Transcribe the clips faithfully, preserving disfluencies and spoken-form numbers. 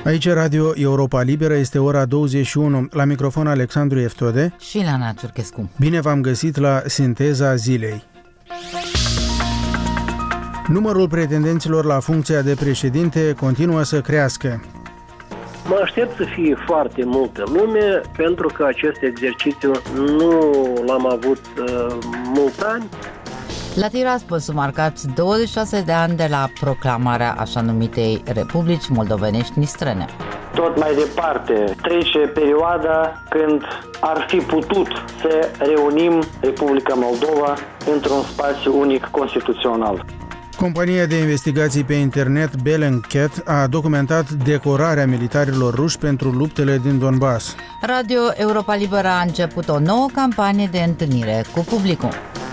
Aici Radio Europa Liberă, este ora douăzeci și unu. La microfon Alexandru Eftode și Lana Ciurchescu. Bine v-am găsit la Sinteza Zilei. Numărul pretendenților la funcția de președinte continuă să crească. Mă aștept să fie foarte multă lume, pentru că acest exercițiu nu l-am avut uh, mult ani. La Tiraspol s-au marcat douăzeci și șase de ani de la proclamarea așa numitei Republici Moldovenești Nistrene. Tot mai departe trece perioada când ar fi putut să reunim Republica Moldova într-un spațiu unic constituțional. Compania de investigații pe internet Bellingcat a documentat decorarea militarilor ruși pentru luptele din Donbass. Radio Europa Liberă a început o nouă campanie de întâlnire cu publicul.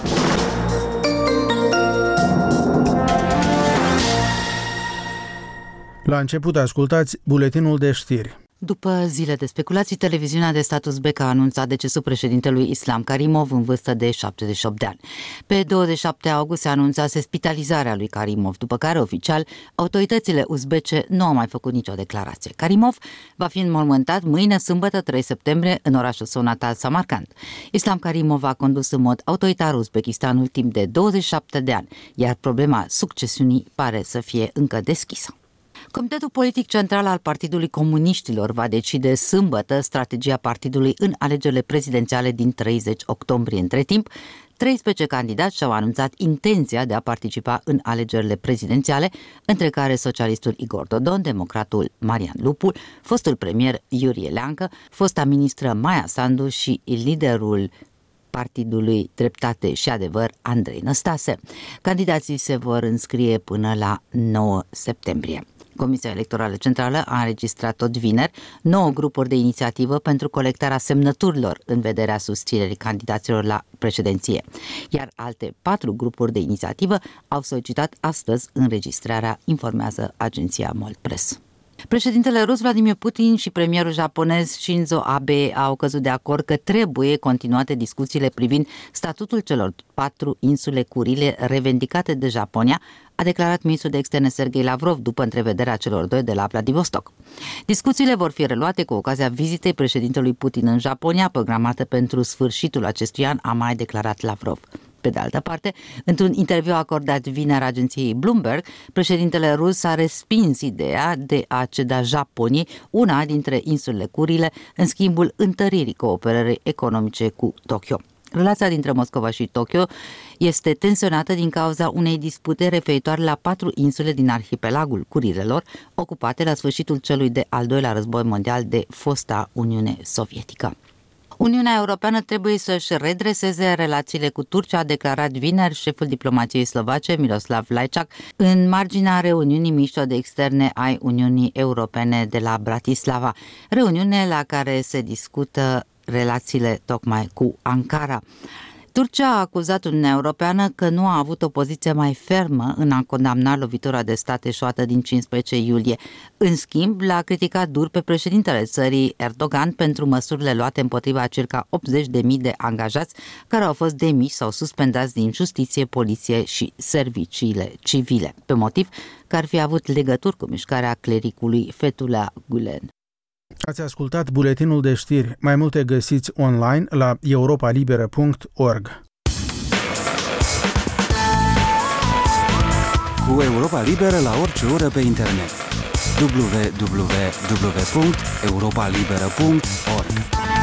La început ascultați buletinul de știri. După zile de speculații, televiziunea de status B a anunțat decesul președintelui Islam Karimov în vârstă de șaptezeci și opt de ani. Pe douăzeci și șapte august se anunțase spitalizarea lui Karimov, după care, oficial, autoritățile uzbece nu au mai făcut nicio declarație. Karimov va fi înmormântat mâine, sâmbătă, trei septembrie, în orașul său natal, Samarkand. Islam Karimov a condus în mod autoritar Uzbekistanul timp de douăzeci și șapte de ani, iar problema succesiunii pare să fie încă deschisă. Comitetul politic central al Partidului Comuniștilor va decide sâmbătă strategia partidului în alegerile prezidențiale din treizeci octombrie. Între timp, treisprezece candidați și-au anunțat intenția de a participa în alegerile prezidențiale, între care socialistul Igor Dodon, democratul Marian Lupu, fostul premier Iurie Leancă, fosta ministră Maia Sandu și liderul Partidului Dreptate și Adevăr, Andrei Năstase. Candidații se vor înscrie până la nouă septembrie. Comisia Electorală Centrală a înregistrat tot vineri nouă grupuri de inițiativă pentru colectarea semnăturilor în vederea susținerii candidaților la președinție, iar alte patru grupuri de inițiativă au solicitat astăzi înregistrarea, informează agenția Mold Press. Președintele rus Vladimir Putin și premierul japonez Shinzo Abe au căzut de acord că trebuie continuate discuțiile privind statutul celor patru insule Curile revendicate de Japonia, a declarat ministrul de externe Sergei Lavrov după întrevederea celor doi de la Vladivostok. Discuțiile vor fi reluate cu ocazia vizitei președintelui Putin în Japonia, programată pentru sfârșitul acestui an, a mai declarat Lavrov. Pe de altă parte, într-un interviu acordat vineri agenției Bloomberg, președintele rus a respins ideea de a ceda Japoniei una dintre insulele Curile în schimbul întăririi cooperării economice cu Tokyo. Relația dintre Moscova și Tokyo este tensionată din cauza unei dispute referitoare la patru insule din arhipelagul Curilelor, ocupate la sfârșitul celui de al doilea război mondial de fosta Uniune Sovietică. Uniunea Europeană trebuie să-și redreseze relațiile cu Turcia, a declarat vineri șeful diplomației slovace Miroslav Lajčák în marginea reuniunii miniștrilor de externe ai Uniunii Europene de la Bratislava, reuniune la care se discută relațiile tocmai cu Ankara. Turcia a acuzat Uniunea Europeană că nu a avut o poziție mai fermă în a condamna lovitura de stat eșuată din cincisprezece iulie. În schimb, l-a criticat dur pe președintele țării Erdogan pentru măsurile luate împotriva circa optzeci de mii de angajați care au fost demiși sau suspendați din justiție, poliție și serviciile civile, pe motiv că ar fi avut legături cu mișcarea clericului Fethullah Gulen. Ați ascultat buletinul de știri. Mai multe găsiți online la europa liberă punct org. Cu Europa Liberă la orice oră pe internet. w w w punct europa liberă punct org.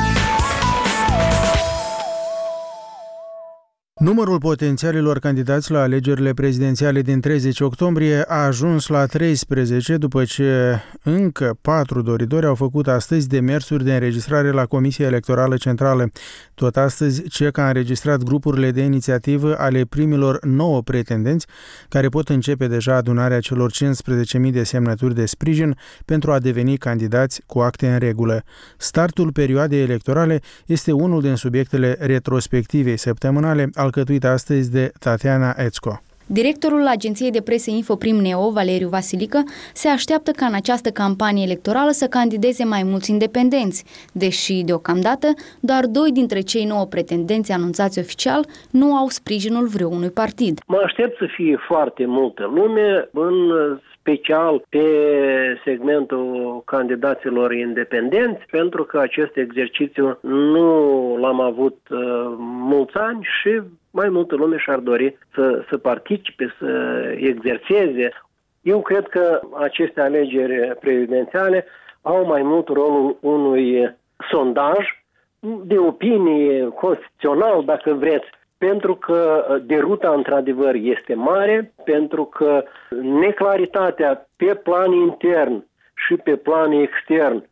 Numărul potențialilor candidați la alegerile prezidențiale din treizeci octombrie a ajuns la treisprezece, după ce încă patru doritori au făcut astăzi demersuri de înregistrare la Comisia Electorală Centrală. Tot astăzi, C E C a înregistrat grupurile de inițiativă ale primilor nouă pretendenți, care pot începe deja adunarea celor cincisprezece mii de semnături de sprijin pentru a deveni candidați cu acte în regulă. Startul perioadei electorale este unul din subiectele retrospectivei săptămânale, alcătuit astăzi de Tatiana Ețco. Directorul agenției de presă Infoprim Neo, Valeriu Vasilică, se așteaptă ca în această campanie electorală să candideze mai mulți independenți, deși, deocamdată, doar doi dintre cei nouă pretendenți anunțați oficial nu au sprijinul vreunui partid. Mă aștept să fie foarte multă lume în special pe segmentul candidaților independenți, pentru că acest exercițiu nu l-am avut uh, mulți ani și mai multă lume și-ar dori să, să participe, să exerseze. Eu cred că aceste alegeri prezidențiale au mai mult rolul unui sondaj de opinie constituțional, dacă vreți, pentru că deruta într-adevăr este mare, pentru că neclaritatea pe plan intern și pe plan extern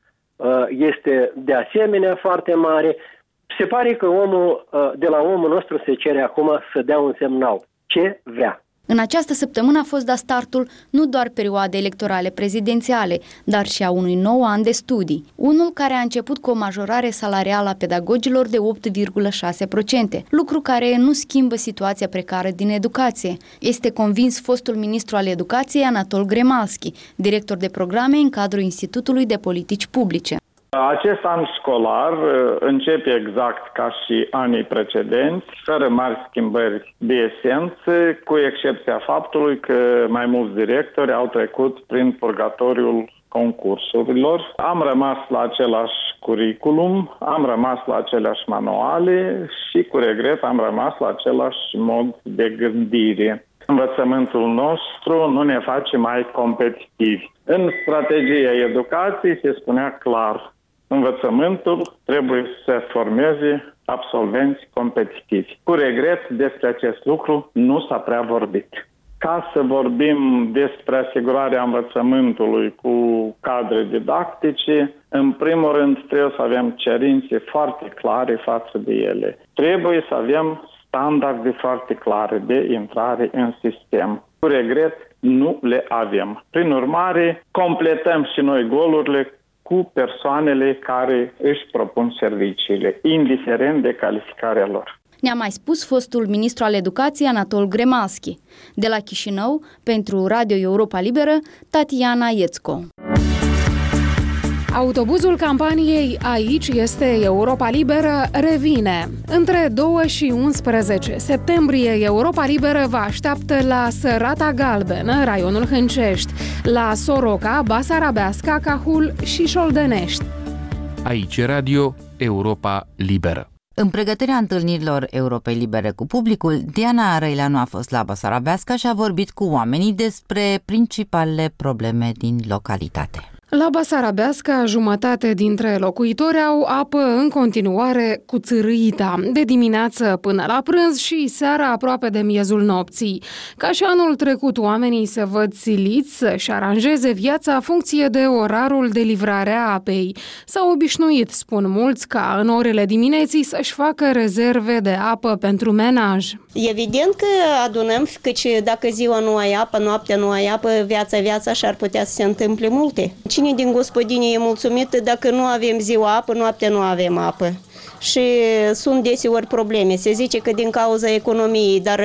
este de asemenea foarte mare. Se pare că omul, de la omul nostru se cere acum să dea un semnal. Ce vrea? În această săptămână a fost dat startul nu doar perioadei electorale prezidențiale, dar și a unui nou an de studii. Unul care a început cu o majorare salarială a pedagogilor de opt virgulă șase la sută, lucru care nu schimbă situația precară din educație. Este convins fostul ministru al educației Anatol Gremalski, director de programe în cadrul Institutului de Politici Publice. Acest an școlar începe exact ca și anii precedenți, fără mari schimbări de esență, cu excepția faptului că mai mulți directori au trecut prin purgatoriul concursurilor. Am rămas la același curriculum, am rămas la aceleași manuale și, cu regret, am rămas la același mod de gândire. Învățământul nostru nu ne face mai competitivi. În strategia educației se spunea clar: învățământul trebuie să formeze absolvenți competitivi. Cu regret, despre acest lucru nu s-a prea vorbit. Ca să vorbim despre asigurarea învățământului cu cadre didactice, în primul rând trebuie să avem cerințe foarte clare față de ele. Trebuie să avem standarde foarte clare de intrare în sistem. Cu regret, nu le avem. Prin urmare, completăm și noi golurile cu persoanele care își propun serviciile, indiferent de calificarea lor. Ne-a mai spus fostul ministru al educației Anatol Gremalski. De la Chișinău, pentru Radio Europa Liberă, Tatiana Iețco. Autobuzul campaniei Aici este Europa Liberă revine. Între doi și unsprezece septembrie, Europa Liberă vă așteaptă la Sărata Galbenă, raionul Hâncești, la Soroca, Basarabeasca, Cahul și Șoldenești. Aici Radio Europa Liberă. În pregătirea întâlnirilor Europei Libere cu publicul, Diana Răileanu a fost la Basarabeasca și a vorbit cu oamenii despre principalele probleme din localitate. La Basarabeasca, jumătate dintre locuitori au apă în continuare cu țârâita, de dimineață până la prânz și seara aproape de miezul nopții. Ca și anul trecut, oamenii se văd siliți să-și aranjeze viața în funcție de orarul de livrare a apei. S-au obișnuit, spun mulți, ca în orele dimineții să-și facă rezerve de apă pentru menaj. Evident că adunăm, căci dacă ziua nu ai apă, noaptea nu ai apă, viața, viața și ar putea să se întâmple multe. Cine din gospodinie e mulțumită dacă nu avem ziua apă, noaptea nu avem apă? Și sunt deseori probleme. Se zice că din cauza economiei, dar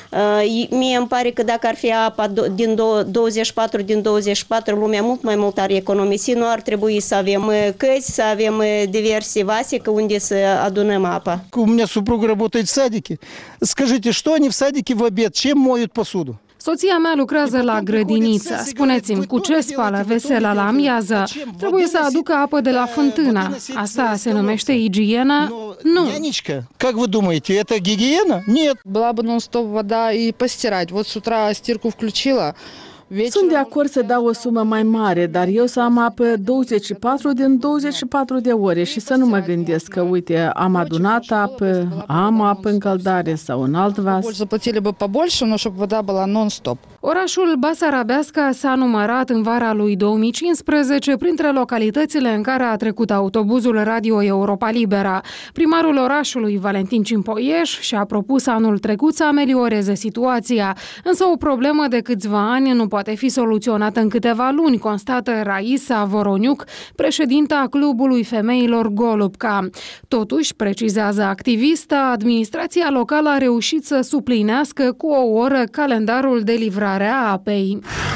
uh, mie îmi pare că dacă ar fi apa din douăzeci și patru din douăzeci și patru, lumea mult mai mult ar economisi, nu ar trebui să avem căți, să avem diverse vase unde să adunăm apa. У меня супруга работает в садике. Скажите, что они в садике в обед? Чем моют посуду? Soția mea lucrează la grădiniță. Spuneți-mi, cu ce spală vesela la amiază? Trebuie să aducă apă de la fântână. Asta se numește igienă? Nu. Нянечка, как вы думаете, это гигиена? Нет. Была бы нон-стоп вода и постирать. Вот с утра стирку включила. Sunt de acord să dau o sumă mai mare, dar eu să am apă douăzeci și patru din douăzeci și patru de ore și să nu mă gândesc că, uite, am adunat apă, am apă în căldare sau în alt vas. Заплатили бы побольше, но чтобы вода была non-stop. Orașul Basarabeasca s-a numărat în vara lui două mii cincisprezece printre localitățile în care a trecut autobuzul Radio Europa Libera. Primarul orașului, Valentin Cimpoieș, și-a propus anul trecut să amelioreze situația, însă o problemă de câțiva ani nu poate fi soluționată în câteva luni, constată Raisa Voroniuc, președinta Clubului Femeilor Golubca. Totuși, precizează activista, administrația locală a reușit să suplinească cu o oră calendarul de livrare a apei.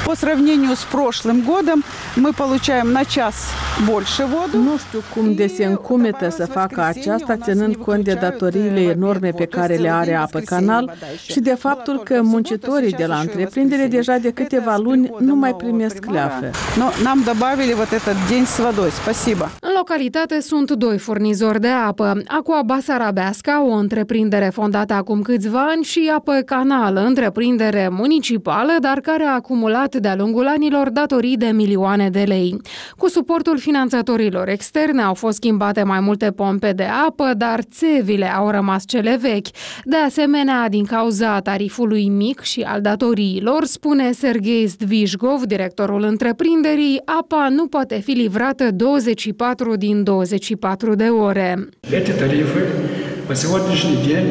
По сравнению с прошлым годом мы получаем на час больше воду. Nu știu cum de se încumetă să facă aceasta, ținând cont de datoriile enorme pe care le are Apă Canal și de faptul că muncitorii de la întreprindere deja de câteva luni nu mai primesc leafe. Но нам добавили вот этот день с водой. Спасибо. În localitate sunt doi furnizori de apă, Aqua Basarabeasca, o întreprindere fondată acum câțiva ani, și Apă Canal, întreprindere municipală, dar care a acumulat de-a lungul anilor datorii de milioane de lei. Cu suportul finanțatorilor externe au fost schimbate mai multe pompe de apă, dar țevile au rămas cele vechi. De asemenea, din cauza tarifului mic și al datoriilor, spune Serghei Zdvijgov, directorul întreprinderii, apa nu poate fi livrată douăzeci și patru din douăzeci și patru de ore. Эти тарифы по сегодняшний день,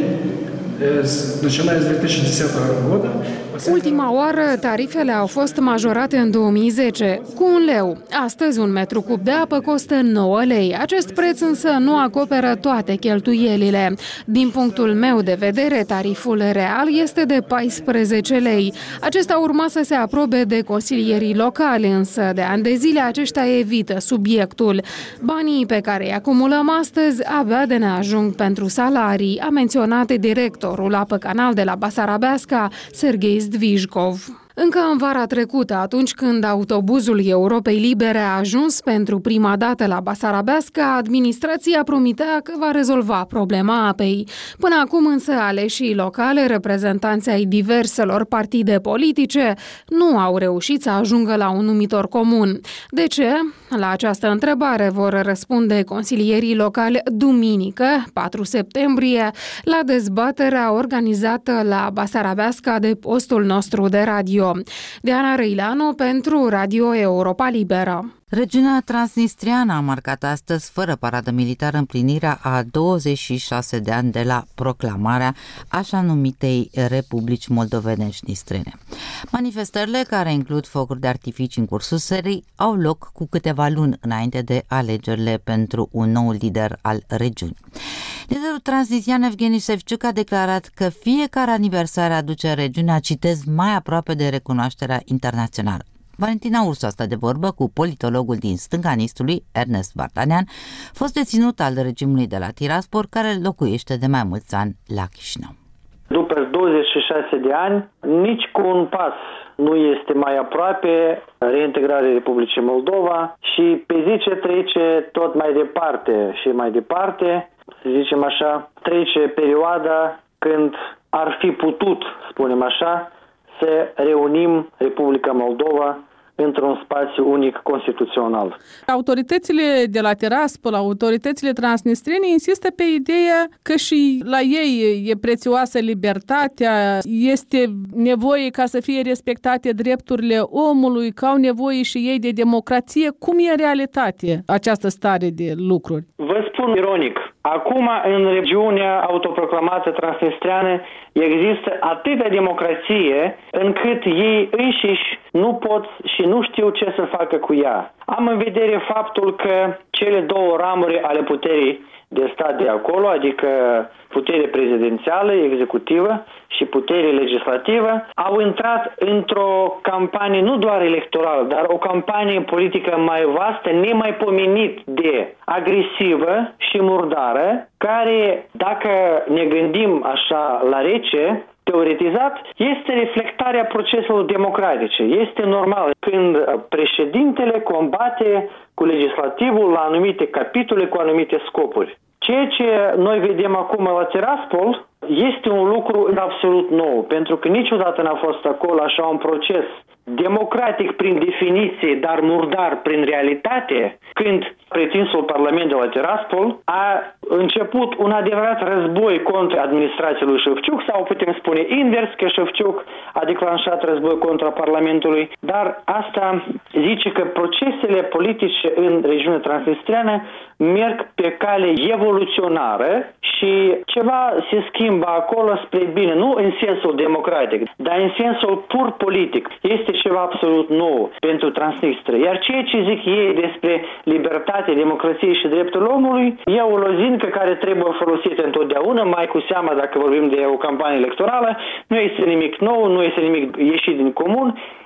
начиная с две тысячи десятого года, Ultima oară, tarifele au fost majorate în două mii zece, cu un leu. Astăzi, un metru cub de apă costă nouă lei. Acest preț însă nu acoperă toate cheltuielile. Din punctul meu de vedere, tariful real este de paisprezece lei. Acesta urma să se aprobe de consilierii locali, însă de ani de zile aceștia evită subiectul. Banii pe care îi acumulăm astăzi abia de ne ajung pentru salarii, a menționat directorul Apă Canal de la Basarabeasca, Serghei Zdvijgov. Încă în vara trecută, atunci când autobuzul Europei Libere a ajuns pentru prima dată la Basarabeasca, administrația promitea că va rezolva problema apei. Până acum însă aleșii locale, reprezentanții ai diverselor partide politice, nu au reușit să ajungă la un numitor comun. De ce? La această întrebare vor răspunde consilierii locali duminică, patru septembrie, la dezbaterea organizată la Basarabeasca de postul nostru de radio. Diana Răileanu pentru Radio Europa Liberă. Regiunea transnistriană a marcat astăzi, fără paradă militară, împlinirea a douăzeci și șase de ani de la proclamarea așa numitei Republici Moldovenești Nistrene. Manifestările, care includ focuri de artificii în cursul serii, au loc cu câteva luni înainte de alegerile pentru un nou lider al regiunii. Liderul transnistrian Evgeni Sevciuc a declarat că fiecare aniversare aduce regiunea, citez, mai aproape de recunoașterea internațională. Valentina Ursu a stat de vorbă cu politologul din stânga Nistrului, Ernest Vartanian, fost deținut al regimului de la Tiraspol, care locuiește de mai mulți ani la Chișinău. După douăzeci și șase de ani, nici cu un pas nu este mai aproape reintegrarea Republicii Moldova și pe zi ce trece tot mai departe și mai departe, să zicem așa, trece perioada când ar fi putut, spunem așa, să reunim Republica Moldova într-un spațiu unic constituțional. Autoritățile de la Tiraspol, autoritățile transnistriene insistă pe ideea că și la ei e prețioasă libertatea, este nevoie ca să fie respectate drepturile omului, că au nevoie și ei de democrație. Cum e în realitate această stare de lucruri? Vă spun ironic, acum în regiunea autoproclamată transnistreană există atâta democrație încât ei înșiși nu pot și nu știu ce să facă cu ea. Am în vedere faptul că cele două ramuri ale puterii de stat de acolo, adică putere prezidențială, executivă și putere legislativă, au intrat într-o campanie nu doar electorală, dar o campanie politică mai vastă, nemaipomenit de agresivă și murdară, care, dacă ne gândim așa la rece, teoretizat, este reflectarea proceselor democratice. Este normal când președintele combate cu legislativul la anumite capitole cu anumite scopuri. Ceea ce noi vedem acum la Tiraspol este un lucru absolut nou, pentru că niciodată n-a fost acolo așa un proces democratic prin definiție, dar murdar prin realitate, când pretinsul Parlament de la Tiraspol a început un adevărat război contra administrației lui Șefciuc, sau putem spune invers, că Șefciuc a declanșat război contra Parlamentului, dar asta zice că procesele politice în regiunea transnistreană merg pe cale evoluționară și ceva se schimbă acolo spre bine, nu în sensul democratic, dar în sensul pur politic. Este ceva absolut nou pentru Transnistria. Iar ceea ce zic ei despre libertate, democrație și dreptul omului e o lozincă care trebuie folosită întotdeauna, mai cu seama dacă vorbim de o campanie electorală. Nu este nimic nou, nu este nimic ieșit din comun.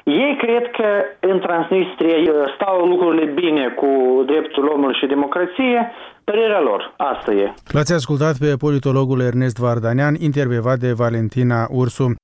Ei cred că în Transnistria stau lucrurile bine cu dreptul omului și democrație. Părerea lor, asta e. L-ați ascultat pe politologul Ernest Vardanean, intervievat de Valentina Ursu.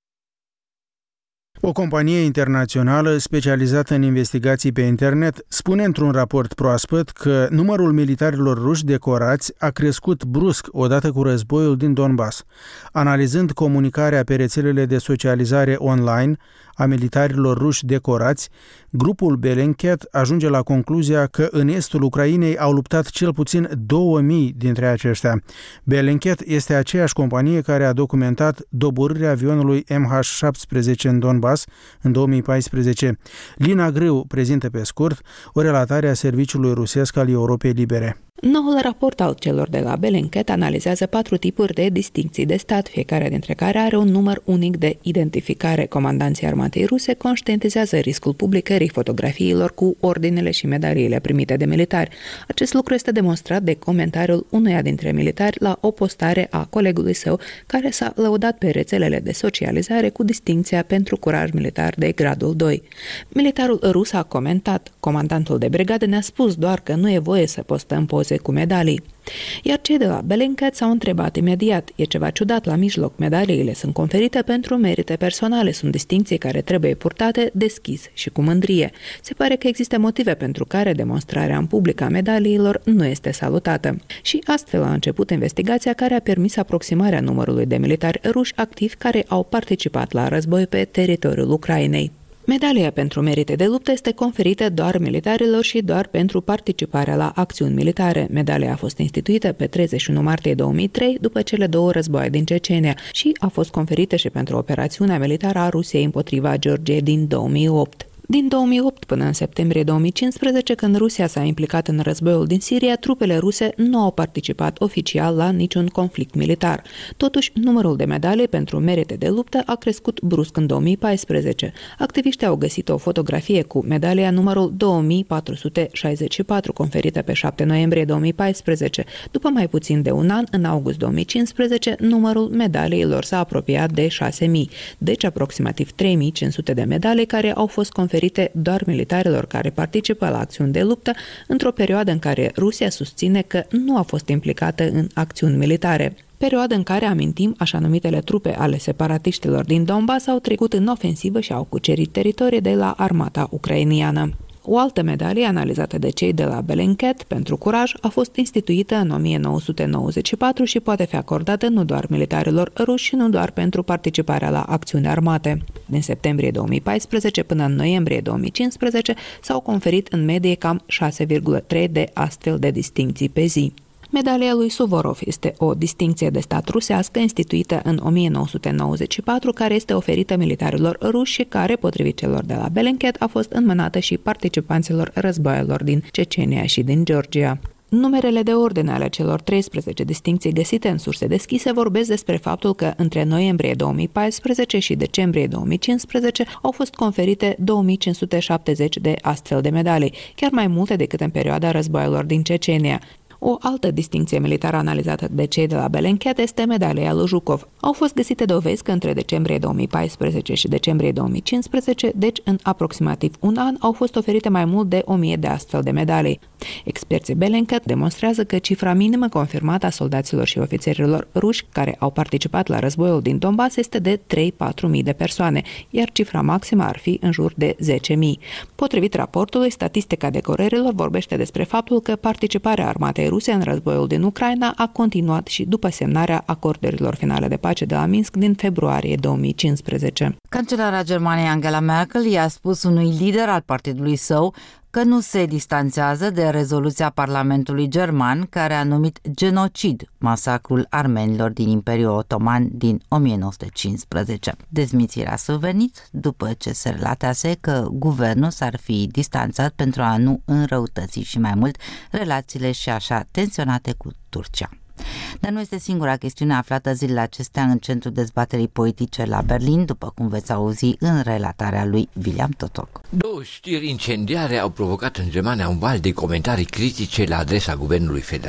O companie internațională specializată în investigații pe internet spune într-un raport proaspăt că numărul militarilor ruși decorați a crescut brusc odată cu războiul din Donbass. Analizând comunicarea pe rețelele de socializare online a militarilor ruși decorați, grupul Bellingcat ajunge la concluzia că în estul Ucrainei au luptat cel puțin două mii dintre aceștia. Bellingcat este aceeași companie care a documentat doborârea avionului M H șaptesprezece în Donbass în două mii paisprezece. Lina Grâu prezintă pe scurt o relatare a serviciului rusesc al Europei Libere. Noul raport al celor de la Bellingcat analizează patru tipuri de distincții de stat, fiecare dintre care are un număr unic de identificare. Comandanții armatei ruse conștientizează riscul publicării fotografiilor cu ordinele și medaliile primite de militari. Acest lucru este demonstrat de comentariul unuia dintre militari la o postare a colegului său, care s-a lăudat pe rețelele de socializare cu distincția pentru curaj militar de gradul doi. Militarul rus a comentat: "Comandantul de brigadă ne-a spus doar că nu e voie să postăm poze cu medalii." Iar cei de la Bellingcat s-au întrebat imediat: "E ceva ciudat la mijloc, medaliile sunt conferite pentru merite personale, sunt distincții care trebuie purtate deschis și cu mândrie. Se pare că există motive pentru care demonstrarea în public a medaliilor nu este salutată." Și astfel a început investigația care a permis aproximarea numărului de militari ruși activi care au participat la război pe teritoriul Ucrainei. Medalia pentru merite de luptă este conferită doar militarilor și doar pentru participarea la acțiuni militare. Medalia a fost instituită pe treizeci și unu martie două mii trei, după cele două războaie din Cecenia, și a fost conferită și pentru operațiunea militară a Rusiei împotriva Georgiei din două mii opt. Din două mii opt până în septembrie două mii cincisprezece, când Rusia s-a implicat în războiul din Siria, trupele ruse nu au participat oficial la niciun conflict militar. Totuși, numărul de medalii pentru merite de luptă a crescut brusc în două mii paisprezece. Activiștii au găsit o fotografie cu medalia numărul două mii patru sute șaizeci și patru, conferită pe șapte noiembrie două mii paisprezece. După mai puțin de un an, în august două mii cincisprezece, numărul medaliilor s-a apropiat de șase mii, deci aproximativ trei mii cinci sute de medalii care au fost conferite doar militarilor care participă la acțiuni de luptă într-o perioadă în care Rusia susține că nu a fost implicată în acțiuni militare. Perioadă în care, amintim, așa numitele trupe ale separatiștilor din Donbass au trecut în ofensivă și au cucerit teritorii de la armata ucrainiană. O altă medalie analizată de cei de la Bellingcat pentru curaj a fost instituită în o mie nouă sute nouăzeci și patru și poate fi acordată nu doar militarilor ruși, și nu doar pentru participarea la acțiuni armate. Din septembrie două mii paisprezece până în noiembrie două mii cincisprezece s-au conferit în medie cam șase virgulă trei de astfel de distincții pe zi. Medalia lui Suvorov este o distincție de stat rusească instituită în o mie nouă sute nouăzeci și patru, care este oferită militarilor ruși și care, potrivit celor de la Bellingcat, a fost înmânată și participanților războaielor din Cecenia și din Georgia. Numerele de ordine ale celor treisprezece distincții găsite în surse deschise vorbesc despre faptul că între noiembrie două mii paisprezece și decembrie două mii cincisprezece au fost conferite două mii cinci sute șaptezeci de astfel de medalii, chiar mai multe decât în perioada războaielor din Cecenia. O altă distincție militară analizată de cei de la Bellingcat este medalia lui Zhukov. Au fost găsite dovezi că între decembrie două mii paisprezece și decembrie două mii cincisprezece, deci în aproximativ un an, au fost oferite mai mult de o mie de astfel de medalii. Experții Bellingcat demonstrează că cifra minimă confirmată a soldaților și ofițerilor ruși care au participat la războiul din Donbass este de trei-patru mii de persoane, iar cifra maximă ar fi în jur de zece mii. Potrivit raportului, statistica decorărilor vorbește despre faptul că participarea armatei Rusia în războiul din Ucraina a continuat și după semnarea acordurilor finale de pace de la Minsk din februarie două mii cincisprezece. Cancelara Germaniei Angela Merkel i-a spus unui lider al partidului său că nu se distanțează de rezoluția Parlamentului german care a numit genocid masacrul armenilor din Imperiul Otoman din o mie nouă sute cincisprezece. Dezmințirea a survenit după ce se relatase că guvernul s-ar fi distanțat pentru a nu înrăutăți și mai mult relațiile și așa tensionate cu Turcia. Dar nu este singura chestiune aflată zilele acestea în centrul dezbaterii politice la Berlin, după cum veți auzi în relatarea lui William Totok. Două știri incendiare au provocat în Germania un val de comentarii critice la adresa guvernului federal.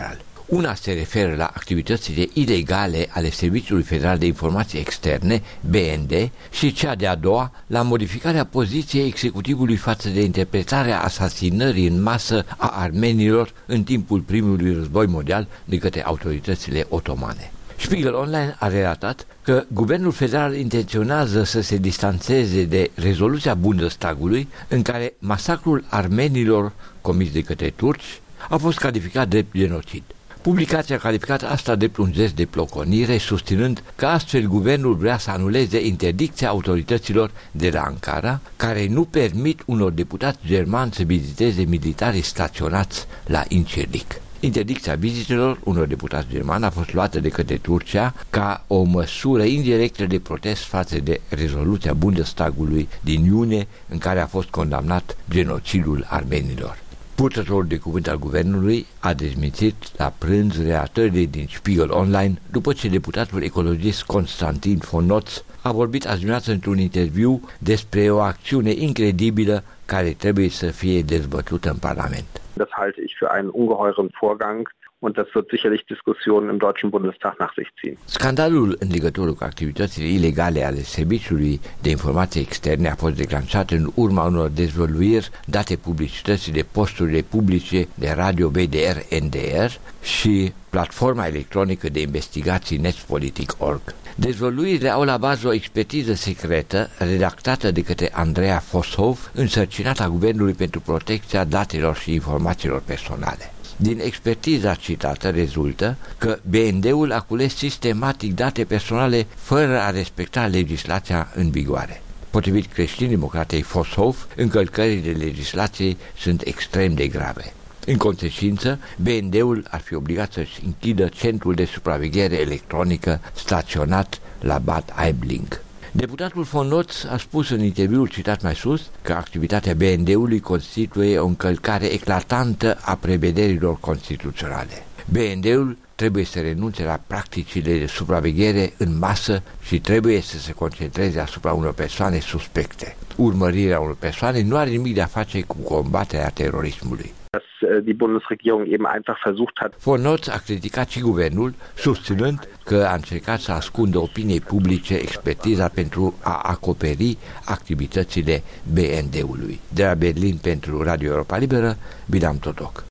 Una se referă la activitățile ilegale ale Serviciului Federal de Informații Externe, B N D, și cea de-a doua la modificarea poziției executivului față de interpretarea asasinării în masă a armenilor în timpul primului război mondial de către autoritățile otomane. Spiegel Online a relatat că guvernul federal intenționează să se distanțeze de rezoluția Bundestagului în care masacrul armenilor comis de către turci a fost calificat drept genocid. Publicația a calificat asta drept un gest de ploconire, susținând că astfel guvernul vrea să anuleze interdicția autorităților de la Ankara, care nu permit unor deputați germani să viziteze militarii staționați la Incirlik. Interdicția vizitelor unor deputați germani a fost luată de către Turcia ca o măsură indirectă de protest față de rezoluția Bundestagului din iunie în care a fost condamnat genocidul armenilor. Purtătorul de cuvânt al guvernului a dezmințit la prânz relatările din Spiegel Online după ce deputatul ecologist Constantin von Notz a vorbit azi dimineață într-un interviu despre o acțiune incredibilă care trebuie să fie dezbătută în Parlament. Das halte ich für einen ungeheuren Vorgang und das wird sicherlich Diskussionen im Deutschen Bundestag nach sich ziehen. Scandalul în legătură cu activitățile ilegale ale Serviciului de Informații Externe a fost declanșat în urma unor dezvăluiri date publicității de posturile publice de radio B D R N D R și platforma electronică de investigații Netzpolitik punct org. Dezvăluirile au la bază o expertiză secretă redactată de către Andrea Fosshoff, însărcinată a Guvernului pentru protecția datelor și informațiilor personale. Din expertiza citată rezultă că B N D-ul a cules sistematic date personale fără a respecta legislația în vigoare. Potrivit creștin-democratei Fosshoff, încălcările legislației sunt extrem de grave. În consecință, B N D-ul ar fi obligat să-și închidă centrul de supraveghere electronică staționat la Bad Aibling. Deputatul von Notz a spus în interviul citat mai sus că activitatea B N D-ului constituie o încălcare eclatantă a prevederilor constituționale. B N D-ul trebuie să renunțe la practicile de supraveghere în masă și trebuie să se concentreze asupra unor persoane suspecte. Urmărirea unor persoane nu are nimic de a face cu combaterea terorismului. Dass die Bundesregierung eben einfach versucht hat. Von Notz a criticat și guvernul, susținând că a încercat să ascundă opiniei publice expertiza pentru a acoperi activitățile B N D-ului. De la Berlin pentru Radio Europa Liberă, Bilam Totoc.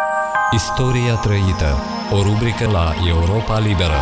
Istoria trăită, o rubrică la Europa Liberă.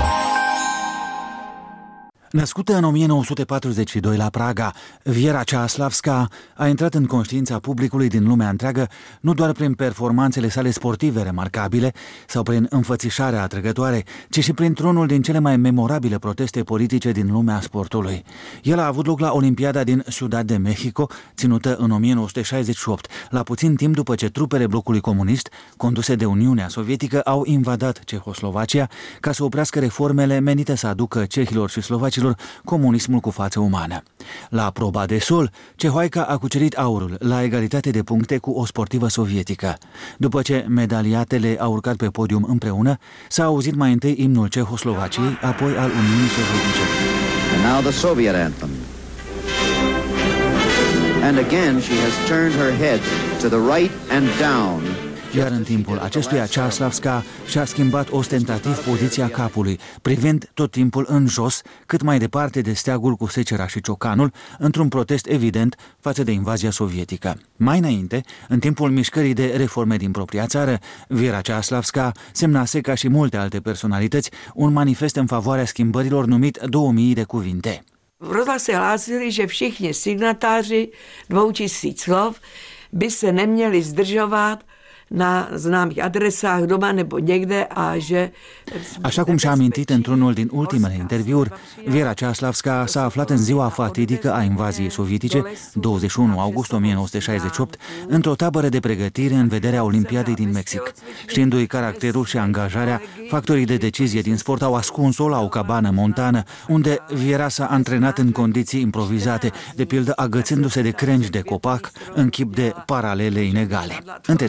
Născută în o mie nouă sute patruzeci și doi la Praga, Viera Ceaslavska a intrat în conștiința publicului din lumea întreagă nu doar prin performanțele sale sportive remarcabile sau prin înfățișarea atrăgătoare, ci și printr-unul din cele mai memorabile proteste politice din lumea sportului. El a avut loc la Olimpiada din Ciudad de Mexico, ținută în o mie nouă sute șaizeci și opt, la puțin timp după ce trupele blocului comunist, conduse de Uniunea Sovietică, au invadat Cehoslovacia ca să oprească reformele menite să aducă cehilor și slovacilor comunismul cu față umană. La proba de sol, cehoaica a cucerit aurul, la egalitate de puncte cu o sportivă sovietică. După ce medaliatele au urcat pe podium împreună, s-a auzit mai întâi imnul Cehoslovaciei, apoi al Uniunii Sovietice. And now the Soviet anthem. And again she has turned her head to the right and down. Iar în timpul acestuia, Ceaslavska și-a schimbat ostentativ poziția capului, privind tot timpul în jos, cât mai departe de steagul cu secera și ciocanul, într-un protest evident față de invazia sovietică. Mai înainte, în timpul mișcării de reforme din propria țară, Viera Ceaslavska semnase, ca și multe alte personalități, un manifest în favoarea schimbărilor numit două mii de cuvinte. Proto se hlásili, že všichni signatáři dvou tisíc slov by se neměli zdržovat na známých adresách doma nebo někde a že... Așa cum și-a amintit într-unul din ultimele interviuri, Viera Ceaslavska s-a aflat în ziua fatidică a invaziei sovietice, douăzeci și unu august o mie nouă sute șaizeci și opt, într-o tabără de pregătire în vederea Olimpiadei din Mexic. Știindu-i caracterul și angajarea, factorii de decizie din sport au ascuns-o la o cabană montană, unde Viera s-a antrenat în condiții improvizate, de pildă agățându-se de crengi de copac în chip de paralele inegale. Între timp, la Praga,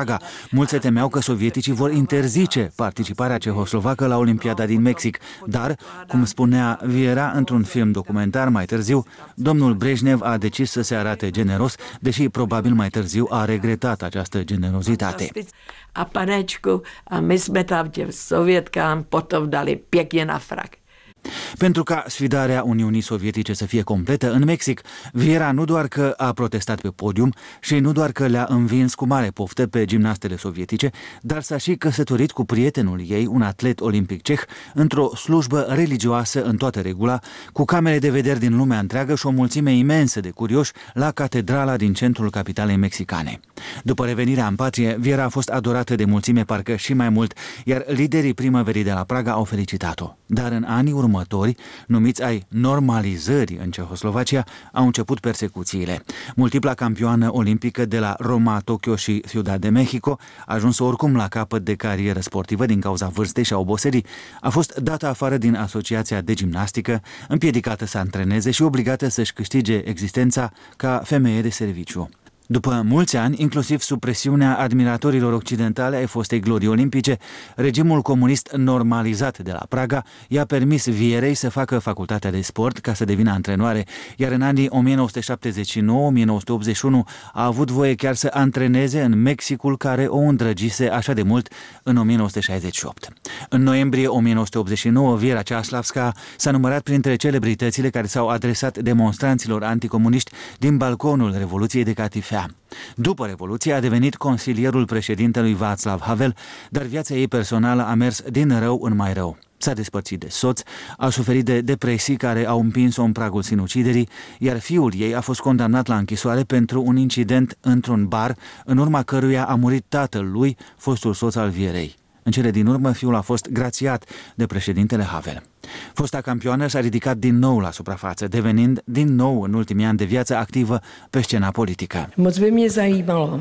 Praga. Mulți se temeau că sovieticii vor interzice participarea cehoslovacă la Olimpiada din Mexic. Dar, cum spunea Viera într-un film documentar mai târziu, domnul Brejnev a decis să se arate generos, deși probabil mai târziu a regretat această generozitate. A panečku, a my sme tam těm Sovietkám potom dali pěkně na frak. Pentru ca sfidarea Uniunii Sovietice să fie completă în Mexic, Viera nu doar că a protestat pe podium și nu doar că le-a învins cu mare poftă pe gimnastele sovietice, dar s-a și căsătorit cu prietenul ei, un atlet olimpic ceh, într-o slujbă religioasă în toată regula, cu camere de vederi din lumea întreagă și o mulțime imensă de curioși la catedrala din centrul capitalei mexicane. După revenirea în patrie, Viera a fost adorată de mulțime, parcă și mai mult, iar liderii primăverii de la Praga au felicitat-o. Dar în anii următori, numiți ai normalizării în Cehoslovacia, au început persecuțiile. Multipla campioană olimpică de la Roma, Tokyo și Ciudad de Mexico, ajunsă oricum la capăt de carieră sportivă din cauza vârstei și a oboselii, a fost dată afară din Asociația de Gimnastică, împiedicată să antreneze și obligată să-și câștige existența ca femeie de serviciu. După mulți ani, inclusiv sub presiunea admiratorilor occidentale ai fostei glorii olimpice, regimul comunist normalizat de la Praga i-a permis Vierei să facă facultatea de sport ca să devină antrenoare, iar în anii o mie nouă sute șaptezeci și nouă - o mie nouă sute optzeci și unu a avut voie chiar să antreneze în Mexicul care o îndrăgise așa de mult în o mie nouă sute șaizeci și opt. În noiembrie o mie nouă sute optzeci și nouă, Viera Ceaslavska s-a numărat printre celebritățile care s-au adresat demonstranților anticomuniști din balconul Revoluției de Catifea. După Revoluție a devenit consilierul președintelui Václav Havel, dar viața ei personală a mers din rău în mai rău. S-a despărțit de soț, a suferit de depresii care au împins-o în pragul sinuciderii, iar fiul ei a fost condamnat la închisoare pentru un incident într-un bar, în urma căruia a murit tatăl lui, fostul soț al Vierei. În cele din urmă, fiul a fost grațiat de președintele Havel. Fosta campioană s-a ridicat din nou la suprafață, devenind din nou în ultimii ani de viață activă pe scena politică. Moc by mě zajímalo,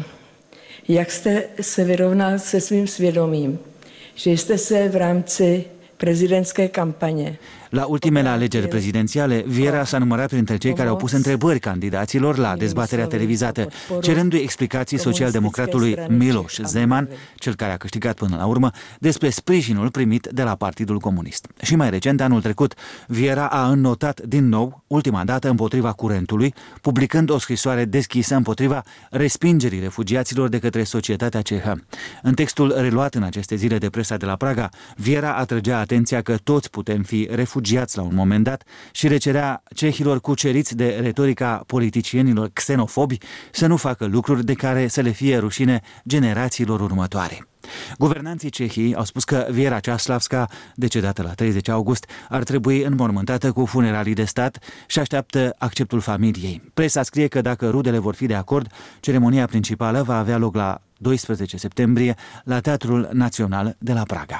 jak jste se vyrovnal se svým svědomím, že jste se v rámci prezidentské campagne. La ultimele alegeri prezidențiale, Viera s-a numărat printre cei care au pus întrebări candidaților la dezbaterea televizată, cerându-i explicații socialdemocratului Miloš Zeman, cel care a câștigat până la urmă, despre sprijinul primit de la Partidul Comunist. Și mai recent, anul trecut, Viera a înnotat din nou, ultima dată împotriva curentului, publicând o scrisoare deschisă împotriva respingerii refugiaților de către societatea cehă. În textul reluat în aceste zile de presa de la Praga, Viera atrăgea atenția că toți putem fi refugiați la un moment dat și le cerea cehilor cuceriți de retorica politicienilor xenofobi să nu facă lucruri de care să le fie rușine generațiilor următoare. Guvernanții Cehiei au spus că Viera Ceaslavska, decedată la treizeci august, ar trebui înmormântată cu funeralii de stat și așteaptă acceptul familiei. Presa scrie că dacă rudele vor fi de acord, ceremonia principală va avea loc la doisprezece septembrie la Teatrul Național de la Praga.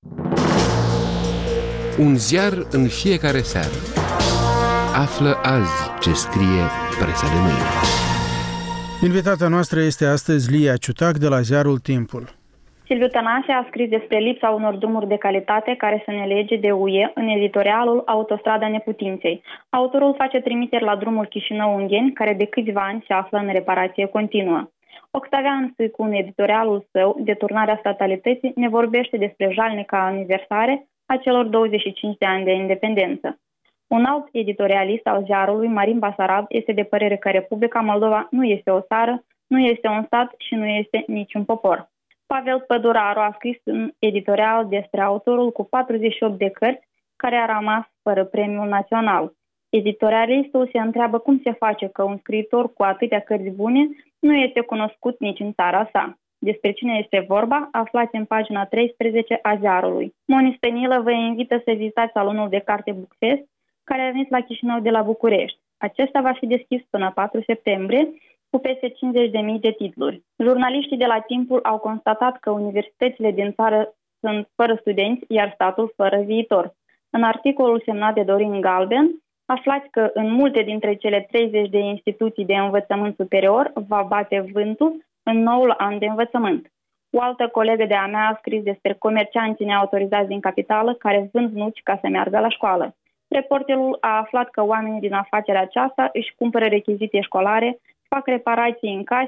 Un ziar în fiecare seară. Află azi ce scrie presa de mâine. Invitata noastră este astăzi Lia Ciutac de la ziarul Timpul. Silviu Tănase a scris despre lipsa unor drumuri de calitate care să ne lege de U E în editorialul Autostrada Neputinței. Autorul face trimiteri la drumul Chișinău-Ungheni, care de câțiva ani se află în reparație continuă. Octavian Sâcu, în editorialul său, Deturnarea statalității, ne vorbește despre jalnica aniversare a celor douăzeci și cinci de ani de independență. Un alt editorialist al ziarului, Marin Basarab, este de părere că Republica Moldova nu este o țară, nu este un stat și nu este niciun popor. Pavel Păduraru a scris un editorial despre autorul cu patruzeci și opt de cărți care a rămas fără premiul național. Editorialistul se întreabă cum se face că un scriitor cu atâtea cărți bune nu este cunoscut nici în țara sa. Despre cine este vorba, aflați în pagina treisprezece a ziarului. Moni Stănilă vă invită să vizitați salonul de carte Bookfest, care a venit la Chișinău de la București. Acesta va fi deschis până patru septembrie, cu peste cincizeci de mii de titluri. Jurnaliștii de la Timpul au constatat că universitățile din țară sunt fără studenți, iar statul fără viitor. În articolul semnat de Dorin Galben, aflați că în multe dintre cele treizeci de instituții de învățământ superior va bate vântul în noul an de învățământ. O altă colegă de-a mea a scris despre comercianții neautorizați din capitală care vând nuci ca să meargă la școală. Reporterul a aflat că oamenii din afacerea aceasta își cumpără rechizite școlare, fac reparații în case,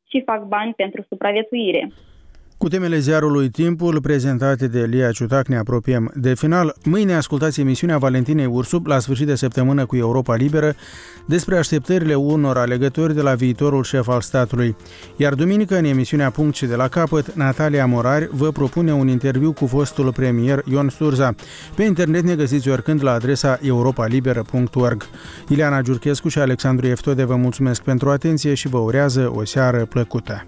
și fac bani pentru supraviețuire. Cu temele ziarului Timpul, prezentate de Lia Ciutac, ne apropiem de final. Mâine ascultați emisiunea Valentinei Ursub, la sfârșit de săptămână cu Europa Liberă, despre așteptările unor alegători de la viitorul șef al statului. Iar duminică, în emisiunea Punct și de la capăt, Natalia Morari vă propune un interviu cu fostul premier Ion Sturza. Pe internet ne găsiți oricând la adresa europa liberă punct org. Ileana Giurchescu și Alexandru Eftode vă mulțumesc pentru atenție și vă urează o seară plăcută.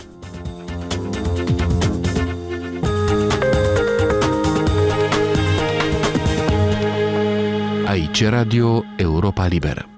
Aici Radio Europa Liberă.